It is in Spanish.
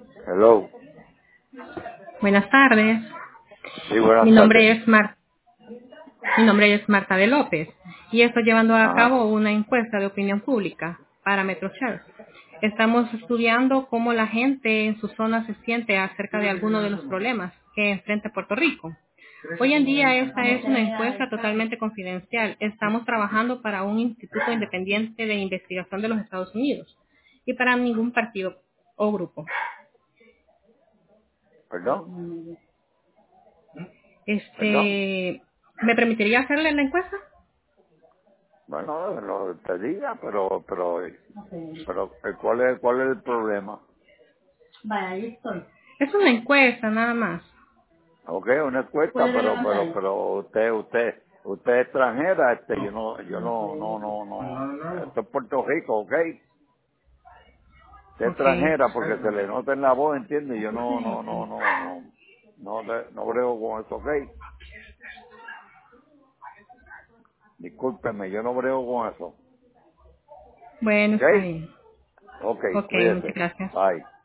Hello. Buenas tardes. Sí, Mi buenas tardes. nombre es Mar Mi nombre es Marta de López y estoy llevando a Ajá. cabo una encuesta de opinión pública para MetroChart. Estamos estudiando cómo la gente en su zona se siente acerca de algunos de los problemas que enfrenta Puerto Rico. Hoy en día esta es una encuesta totalmente confidencial. Estamos trabajando para un instituto independiente de investigación de los Estados Unidos y para ningún partido o grupo. ¿Perdón? ¿Perdón? ¿Me permitiría hacerle la encuesta? Bueno, lo te diga, pero, ¿cuál es el problema? Es una encuesta nada más. Ok, una encuesta, usted es extranjera, esto es Puerto Rico, ok. Usted es Ok. extranjera porque se le nota en la voz, ¿entiende? Yo no brego con eso, ok. Discúlpeme, yo no brego con eso, Bueno, ok. está bien. Ok, Ok, muchas cuídese. gracias. Bye.